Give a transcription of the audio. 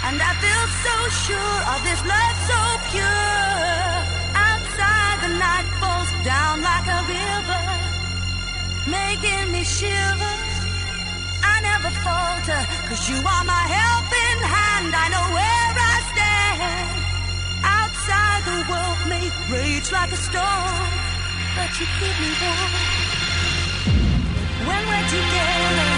And I feel so sure of this love so pure. Outside the night falls down like a river, making me shiver. I never falter, 'cause you are my helping hand. I know where I stand. Outside the world may rage like a storm, but you keep me warm. When we're together